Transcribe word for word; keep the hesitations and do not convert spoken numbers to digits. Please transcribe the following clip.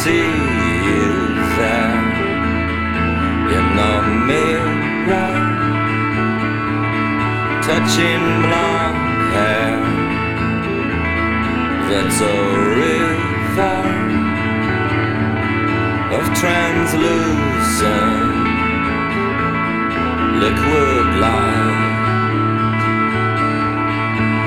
see you there in the mirror, touching blonde hair. That's a river of translucent liquid light.